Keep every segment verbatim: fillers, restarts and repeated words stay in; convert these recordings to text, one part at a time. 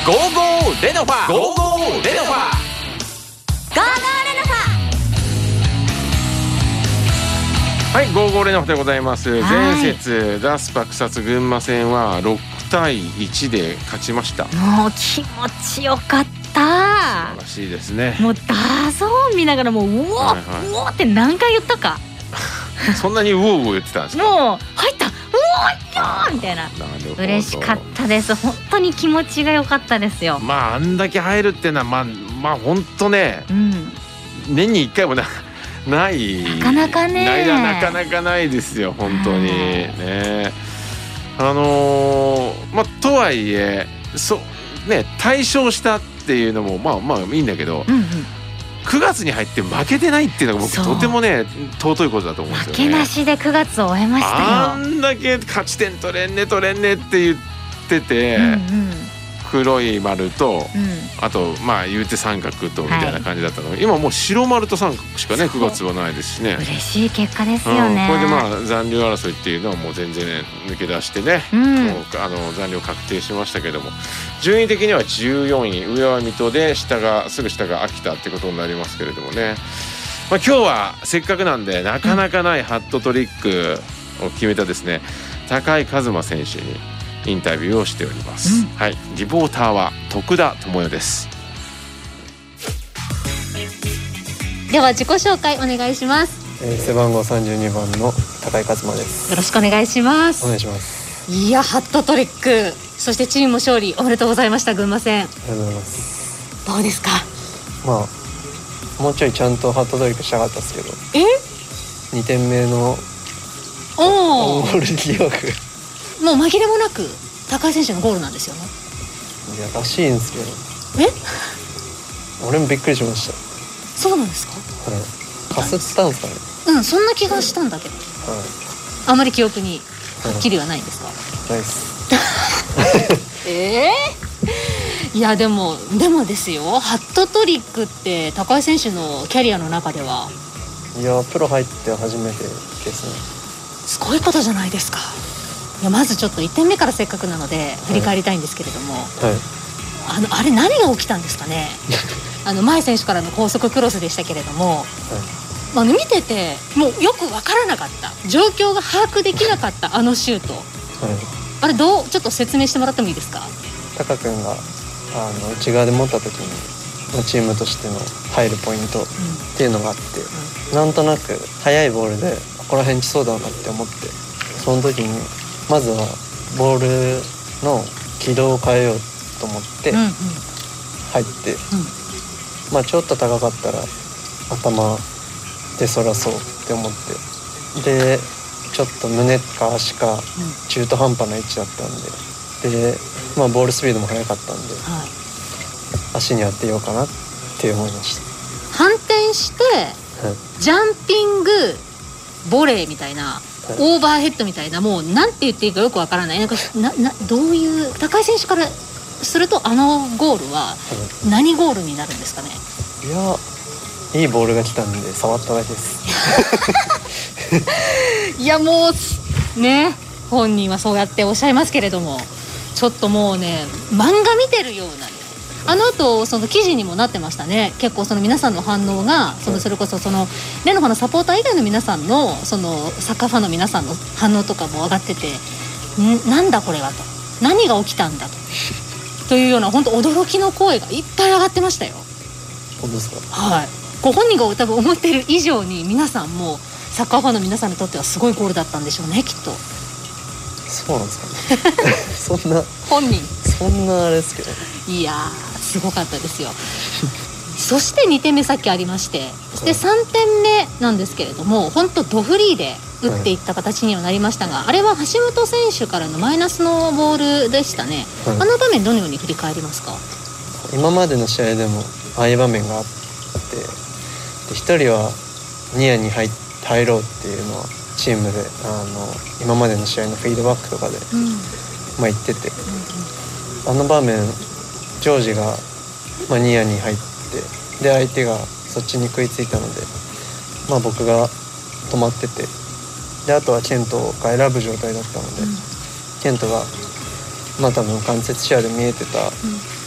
ゴーゴーレノファゴーゴーレノファゴーゴーレノファはい、ゴーゴーレノファでございます。前節ザスパ草津群馬戦はろくたいいちで勝ちました。 もう気持ちよかった。素晴らしいですね。 もうダゾーン見ながらもううお、はいはい、うおって何回言ったかそんなにうおうお言ってたんですか。 もう入ったうおーみたいな。嬉しかったです。本当に気持ちが良かったですよ。 まああんだけ入るっていうのはまあまあ本当ね、うん、年にいっかいもなないなかなかねないなかなかないですよ本当にね。あのー、まあとはいえそね大勝したっていうのもまあまあいいんだけど、うんうん、くがつに入って負けてないっていうのが僕とてもね尊いことだと思うんですよね。 負けなしでくがつを終えましたよ。 あんだけ勝ち点取れんね取れんねって言ってて、うんうん、黒い丸と、うん、あとまあ言うて三角とみたいな感じだったのが、はい、今もう白丸と三角しかねくがつはないですしね。 嬉しい結果ですよね、 うん、これでまあ残留争いっていうのはもう全然、ね、抜け出してね、うん、もうあの残留確定しましたけども、順位的にはじゅうよんい、上は水戸で下がすぐ下が秋田ってことになりますけれどもね。まあ、今日はせっかくなんでなかなかないハットトリックを決めたですね、高井一馬選手にインタビューをしております、うん、はい、リポーターは徳田智代です。 では自己紹介お願いします。 えー、背番号さんじゅうにばんの高井一馬です。 よろしくお願いします。 お願いします。 いやハットトリック、そしてチームも勝利おめでとうございました。群馬戦ありがとうございます。 どうですか。 まあもうちょいちゃんとハットトリックしたかったですけど、えにてんめのおゴール疑惑もう紛れもなく高井選手のゴールなんですよね。 いやらしいんですけど、 え俺もびっくりしました。 そうなんですか。 はい、かすったんですかね。 うん、そんな気がしたんだけど、はい、あまり記憶にはっきりはないんですか。はい、 ないですえー、いやでもでもですよ、ハットトリックって高井選手のキャリアの中では、 いやプロ入って初めてですね。 すごいことじゃないですか。いやまずちょっといってんめからせっかくなので振り返りたいんですけれども、はいはい、あのあれ何が起きたんですかねあの前選手からの高速クロスでしたけれども、はい、まあ、見ててもうよく分からなかった、状況が把握できなかったあのシュート、はい、あれどうちょっと説明してもらってもいいですか。 高君があの内側で持った時にチームとしての入るポイントっていうのがあって、うん、なんとなく速いボールでここら辺来そうだなって思って、その時にまずはボールの軌道を変えようと思って入って、うんうん、まあちょっと高かったら頭でそらそうって思って、でちょっと胸か足か中途半端な位置だったんで、で、まあ、ボールスピードも速かったんで、はい、足に当てようかなって思いました。 反転して、はい、ジャンピングボレーみたいな、はい、オーバーヘッドみたいな、もうなんて言っていいかよくわからない、なんかななどういう高井選手からするとあのゴールは何ゴールになるんですかね。 いやいいボールが来たんで触っただけですいやもうね本人はそうやっておっしゃいますけれども、ちょっともうね漫画見てるような、ね、あの後その記事にもなってましたね。結構その皆さんの反応がそのそれこそそのレノファのサポーター以外の皆さんのそのサッカーファンの皆さんの反応とかも上がってて、んなんだこれはと、何が起きたんだとというような本当驚きの声がいっぱい上がってましたよ。 本当ですか。 はい、ご本人が多分思っている以上に皆さんもサッカーファンの皆さんにとってはすごいゴールだったんでしょうね、きっと。 そうなんですかねそんな本人そんなあれですけど、 いやーすごかったですよそしてにてんめさっきありまして、そしてさんてんめなんですけれども、本当ドフリーで打っていった形にはなりましたが、はい、あれは橋本選手からのマイナスのボールでしたね、はい、あの場面どのように振り返りますか。 今までの試合でもああいう場面があって、でひとりはニアに 入, 入ろうっていうのはチームであの今までの試合のフィードバックとかで、うん、まあ言ってて、うん、あの場面ジョージが、まあ、ニアに入って、で相手がそっちに食いついたので、まあ、僕が止まってて、であとはケントが選ぶ状態だったので、うん、ケントがまあ多分間接視野で見えてた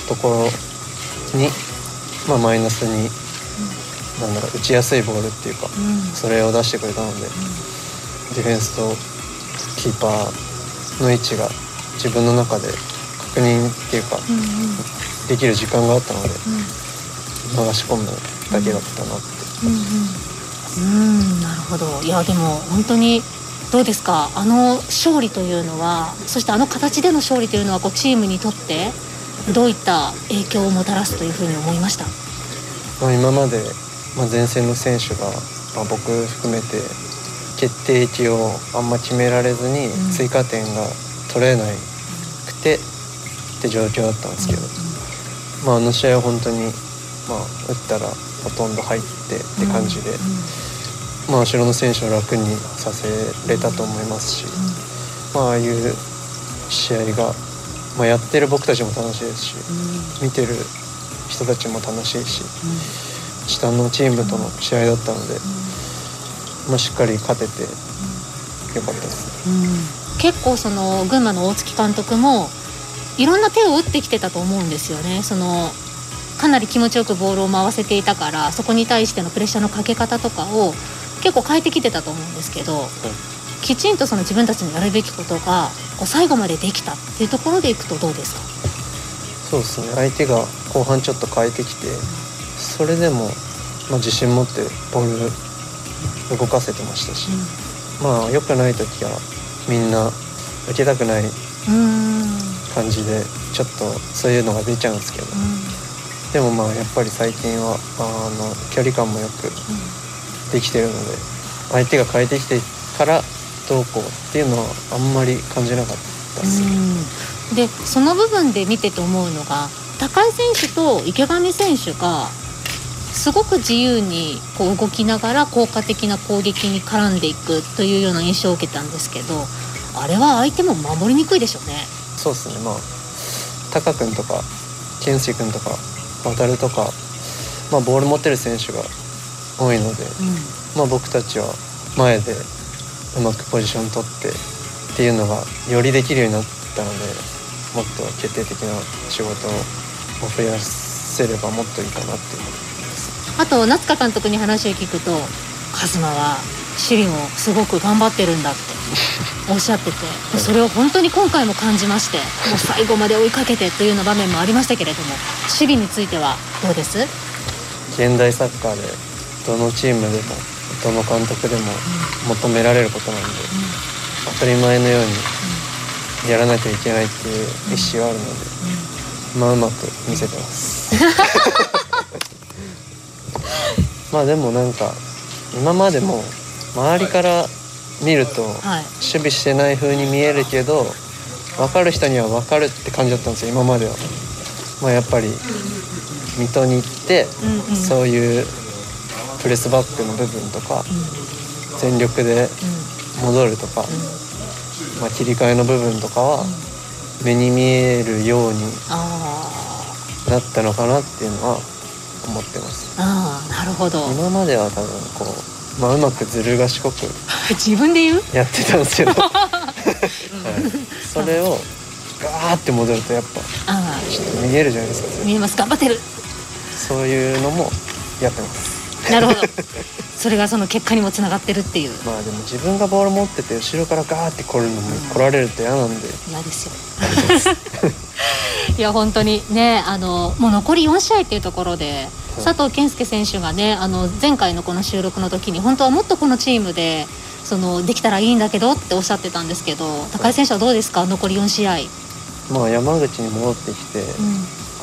ところに、まあ、マイナスに、なんだろう、打ちやすいボールっていうか、それを出してくれたので、ディフェンスとキーパーの位置が自分の中で確認っていうか、できる時間があったので、流し込むだけだったなって。 うんうんうん、なるほど。いやでも本当にどうですか、あの勝利というのは、そしてあの形での勝利というのはこうチームにとってどういった影響をもたらすというふうに思いました？ まあ、今まで、まあ、前線の選手が、まあ、僕含めて決定機をあんま決められずに追加点が取れなくてって状況だったんですけど、まあ、あの試合は本当に、まあ、打ったらほとんど入ってって感じで、まあ、後ろの選手を楽にさせれたと思いますし、まあ、ああいう試合が、まあ、やってる僕たちも楽しいですし、見てる人たちも楽しいし、下のチームとの試合だったので、まあ、しっかり勝ててよかったです、ね。 うん、結構その群馬の大月監督もいろんな手を打ってきてたと思うんですよね。そのかなり気持ちよくボールを回せていたから、そこに対してのプレッシャーのかけ方とかを結構変えてきてたと思うんですけど、はい、きちんとその自分たちのやるべきことがこう最後までできたっていうところでいくとどうですか？ そうですね、相手が後半ちょっと変えてきて、それでも、まあ、自信持ってボール動かせてましたし、うん、まあ良くない時はみんな受けたくない感じでちょっとそういうのが出ちゃうんですけど、うん、でもまあやっぱり最近はあの距離感もよくできてるので、相手が変えてきてからどうこうっていうのはあんまり感じなかったですね。 うん、でその部分で見てて思うのが、高井選手と池上選手がすごく自由にこう動きながら効果的な攻撃に絡んでいくというような印象を受けたんですけど、あれは相手も守りにくいでしょうね。 そうですね、まあタカ君とか健介君とか渡るとか、まあ、ボール持ってる選手が多いので、うん、まあ、僕たちは前でうまくポジション取ってっていうのがよりできるようになったので、もっと決定的な仕事を増やせればもっといいかなって思います。 あと夏香監督に話を聞くと、カズマは守備もすごく頑張ってるんだっておっしゃってて、それを本当に今回も感じまして、もう最後まで追いかけてというような場面もありましたけれども、守備についてはどうです？ 現代サッカーでどのチームでもどの監督でも求められることなんで、うん、当たり前のようにやらなきゃいけないっていう意思はあるので、うん、まあうまく見せてますまあでもなんか今までも周りから見ると守備してない風に見えるけど、分かる人には分かるって感じだったんですよ今までは。まあやっぱり水戸に行って、うんうん、そういうプレスバックの部分とか、うん、全力で戻るとか、うん、まあ、切り替えの部分とかは目に見えるようになったのかなっていうのは思ってます。 ああ、なるほど。 今までは多分こう、まあ、うまくずる賢く自分で言うやってたんですけど、はい、それをガーって戻るとやっぱちょっと見えるじゃないですか。 見えます。頑張ってる。 そういうのもやってます。 なるほどそれがその結果にもつながってるっていう。 まあでも自分がボール持ってて後ろからガーって来るのも、うん、来られると嫌なんで。 嫌ですよいや本当にね、あのもう残りよん試合っていうところで、佐藤健介選手がね、あの前回のこの収録の時に本当はもっとこのチームでそのできたらいいんだけどっておっしゃってたんですけど、高井選手はどうですか、残りよん試合。 まあ山口に戻ってきて、うん、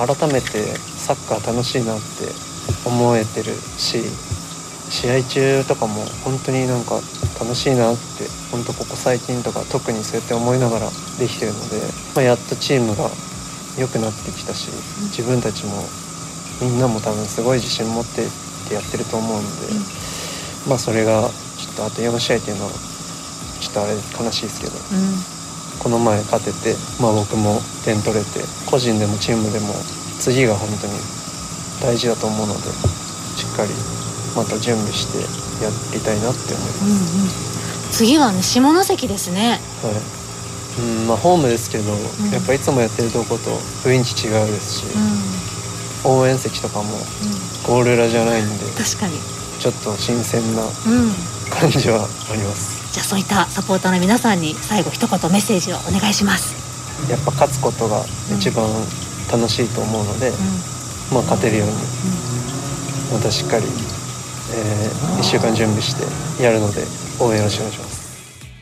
改めてサッカー楽しいなって思えてるし、試合中とかも本当になんか楽しいなって、本当ここ最近とか特にそうやって思いながらできてるので、まあ、やっとチームが良くなってきたし、自分たちもみんなも多分すごい自信持ってってやってると思うんで、うん、まあそれがちょっとあとよん試合っていうのはちょっとあれ悲しいですけど、うん、この前勝てて、まあ、僕も点取れて、個人でもチームでも次が本当に大事だと思うので、しっかりまた準備してやりたいなって思います。うんうん、 次はね、下関ですね。 はい、 うんまあ、ホームですけど、 んやっぱいつもやってるとこと雰囲気違うですし、応援席とかもゴール裏じゃないんで、 確かに、 ちょっと新鮮なうん、 感じはあります。 じゃあそういったサポーターの皆さんに最後一言メッセージをお願いします。 やっぱ勝つことが一番楽しいと思うので、まあ、勝てるようにまたしっかり、えー、いっしゅうかん準備してやるので応援よろしくお願いします。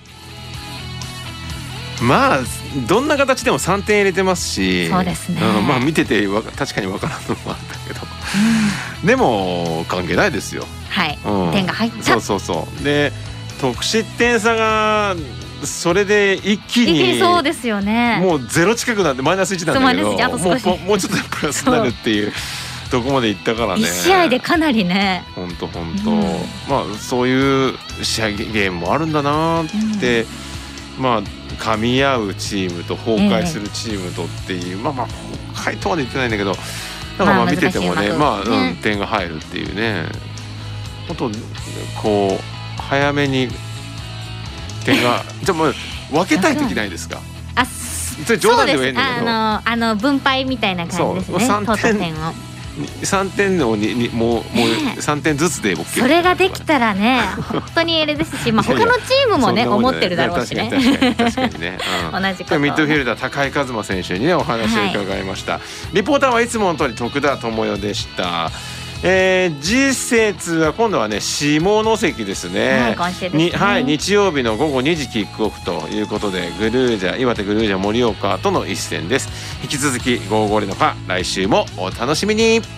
まあどんな形でもさんてん入れてますし、 そうですね、 うん、まあ見ててわ確かにわからんのもあったけど、うん、でも関係ないですよ。 はい、 うん、 点が入った。 そうそうそうで得失点差がそれで一気に、 一気にそうですよね。 もうゼロ近くなってマイナスいちなんだけど、 あと少しもうもうちょっとプラスになるっていうとこまでいったからね。 いち試合でかなりね。 本当本当、まあそういう試合ゲームもあるんだなって、うん、まあ噛み合うチームと崩壊するチームとっていう、えー、まあまあ崩壊とまで言ってないんだけど、なんかまあ見ててもね、まあ、まあうん、点が入るっていうね、あとこう早めに点がじゃあもう分けたい時ないですか。 あ、 それ冗談では言えんだけど、 あのあの分配みたいな感じですね。 さんてん取った点をさんてんのににもう、ね、もうさんてんずつで OK。 それができたらね本当にあれですし、まあ他のチームもね思ってるだろうしね。 確かに確かに確かにね、うん、同じこと。ミッドフィルダー高井和馬選手にねお話を伺いました、はい、リポーターはいつもの通り徳田智代でした。えー、次節は今度はね下関ですね、 はい、今週ですね。 に、はい、日曜日の午後にじキックオフということでグルージャ岩手グルージャ盛岡との一戦です。引き続きゴーゴーレノファ来週もお楽しみに。